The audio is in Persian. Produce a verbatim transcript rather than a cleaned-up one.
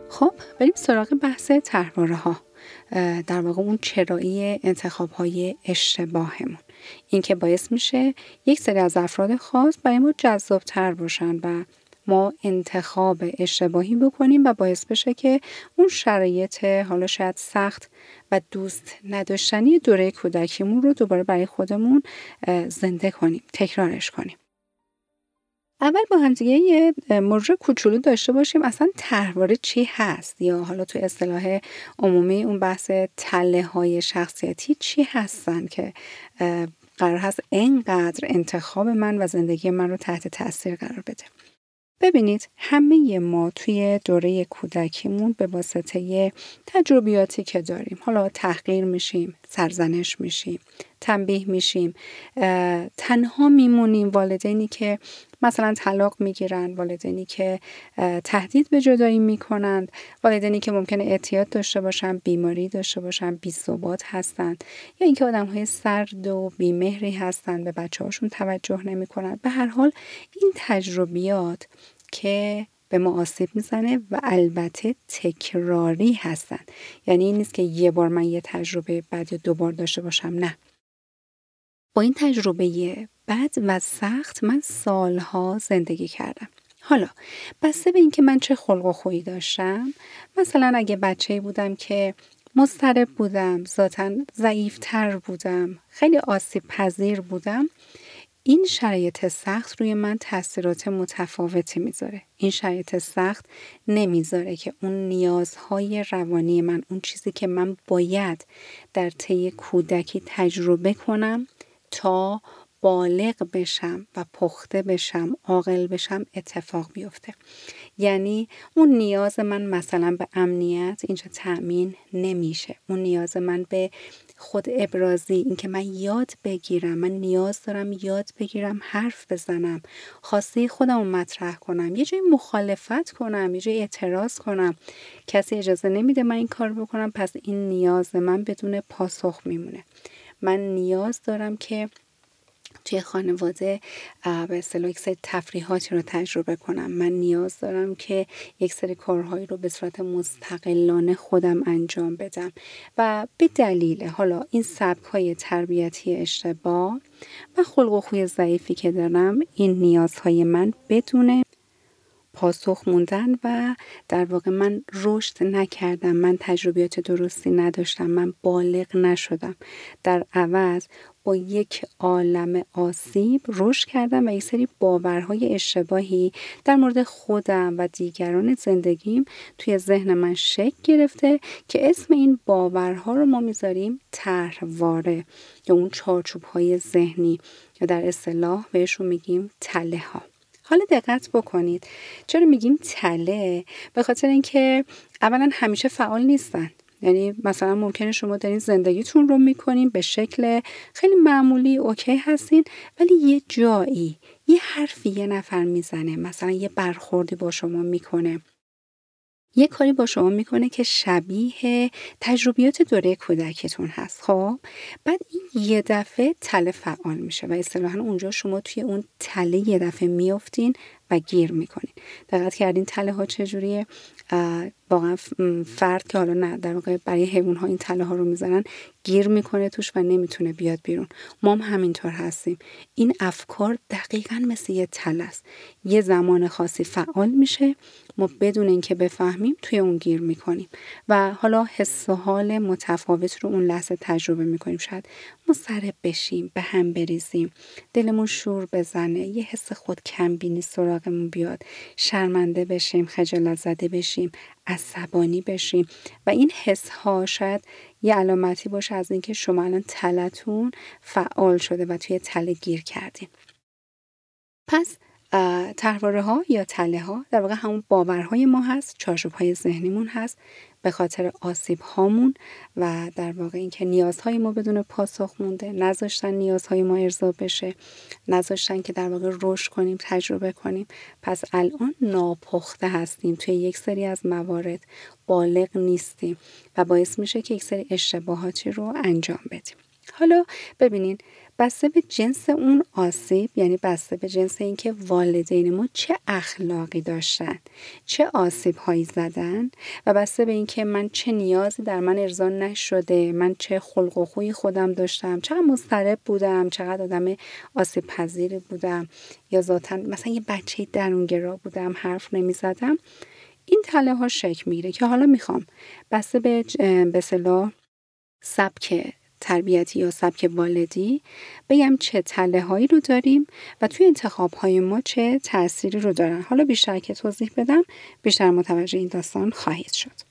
خب بریم سراغ بحث طرحواره ها. در واقع اون چرایی انتخاب های اشتباهمون، این که باعث میشه یک سری از افراد خاص برای ما جذاب تر باشن و ما انتخاب اشتباهی بکنیم و باعث بشه که اون شرایط حالا شاید سخت و دوست نداشتنی دوره کودکیمون رو دوباره برای خودمون زنده کنیم، تکرارش کنیم. اول با هم دیگه یه مرور کوچولو داشته باشیم اصلا طرحواره چی هست، یا حالا تو اصطلاح عمومی اون بحث تله های شخصیتی چی هستن که قرار هست اینقدر انتخاب من و زندگی من رو تحت تاثیر قرار بده. ببینید همه ما توی دوره کودکیمون به واسطه تجربیاتی که داریم، حالا تحقیر میشیم، سرزنش میشیم، تنبیه میشیم، تنها میمونیم، والدینی که مثلا طلاق میگیرن، والدینی که تهدید به جدایی میکنند، والدینی که ممکنه اعتیاد داشته باشن، بیماری داشته باشن، بی‌ثبات هستن، یا اینکه آدم‌های سرد و بی‌مهری هستن، به بچه‌هاشون توجه نمیکنن. به هر حال این تجربیات که به ما آسیب میزنه و البته تکراری هستن، یعنی این نیست که یه بار من یه تجربه بعد یا دو بار داشته باشم، نه، با این تجربه بد و سخت من سالها زندگی کردم. حالا بسته به این که من چه خلق و خویی داشتم، مثلا اگه بچه‌ای بودم که مضطرب بودم، ذاتاً ضعیف‌تر بودم، خیلی آسیب پذیر بودم، این شرایط سخت روی من تاثیرات متفاوتی میذاره. این شرایط سخت نمیذاره که اون نیازهای روانی من، اون چیزی که من باید در طی کودکی تجربه کنم تا بالغ بشم و پخته بشم، عاقل بشم، اتفاق بیفته. یعنی اون نیاز من مثلا به امنیت اینجا تأمین نمیشه. اون نیاز من به خود ابرازی، این که من یاد بگیرم، من نیاز دارم یاد بگیرم حرف بزنم، خواسته خودم رو مطرح کنم، یه جای مخالفت کنم، یه جای اعتراض کنم، کسی اجازه نمیده من این کار بکنم، پس این نیاز من بدون پاسخ میمونه. من نیاز دارم که توی خانواده به اصطلاح یک سری تفریحاتی رو تجربه کنم. من نیاز دارم که یک سری کارهایی رو به صورت مستقلانه خودم انجام بدم و به دلیل حالا این سبک‌های تربیتی اشتباه و خلق و خوی ضعیفی که دارم، این نیازهای من بدون پاسخ موندن و در واقع من رشد نکردم، من تجربیات درستی نداشتم، من بالغ نشدم. در عوض با یک عالم آسیب رشد کردم و یک سری باورهای اشتباهی در مورد خودم و دیگران زندگیم توی ذهن من شکل گرفته که اسم این باورها رو ما میذاریم طرحواره یا اون چارچوب‌های ذهنی، یا در اصطلاح بهشون میگیم تله ها. حالا دقت بکنید چرا میگیم تله؟ به خاطر اینکه اولا همیشه فعال نیستن. یعنی مثلا ممکنه شما دارین زندگیتون رو میکنین به شکل خیلی معمولی، اوکی هستین، ولی یه جایی یه حرفی یه نفر میزنه، مثلا یه برخوردی با شما میکنه، یه کاری با شما میکنه که شبیه تجربیات دوره کودکتون هست. خب بعد این یه دفعه تله فعال میشه و اصطلاحاً اونجا شما توی اون تله یه دفعه میافتین و گیر میکنین. دقت کردین تله ها چجوریه؟ واقعا فرد که حالا نه در واقع برای حیوان ها این تله ها رو میزنن، گیر میکنه توش و نمیتونه بیاد بیرون. ما هم همینطور هستیم. این افکار دقیقاً مثل یه تله است، یه زمان خاصی فعال میشه، ما بدون اینکه بفهمیم توی اون گیر میکنیم و حالا حس و حال متفاوت رو اون لحظه تجربه میکنیم. شاید مضطرب بشیم، به هم بریزیم، دلمون شور بزنه، یه حس خود کمبینی سراغمون بیاد، شرمنده بشیم، خجالت زده بشیم، عصبانی بشیم و این حس ها شاید یه علامتی باشه از اینکه شما الان تلتون فعال شده و توی تله گیر کردین. پس طرحواره ها یا تله ها در واقع همون باورهای ما هست، چارچوب های ذهنیمون هست به خاطر آسیب هامون و در واقع اینکه نیازهای ما بدون پاسخ مونده، نذاشتن نیازهای ما ارضا بشه، نذاشتن که در واقع رشد کنیم، تجربه کنیم. پس الان ناپخته هستیم، توی یک سری از موارد بالغ نیستیم و باعث میشه که یک سری اشتباهاتی رو انجام بدیم. حالا ببینین بسته به جنس اون آسیب، یعنی بسته به جنس اینکه والدین ما چه اخلاقی داشتن، چه آسیب هایی زدن و بسته به اینکه من چه نیازی در من ارضا نشده، من چه خلق و خوی خودم داشتم، چقدر مضطرب بودم، چقدر آدم آسیب پذیری بودم یا ذاتاً مثلا یه بچه درونگرا بودم، حرف نمی زدم. این تله ها شکل میگیره که حالا میخوام بسته به به اصطلاح سبک تربیتی یا سبک والدی بگم چه تله هایی رو داریم و توی انتخاب های ما چه تأثیری رو دارن. حالا بیشتر که توضیح بدم بیشتر متوجه این داستان خواهید شد.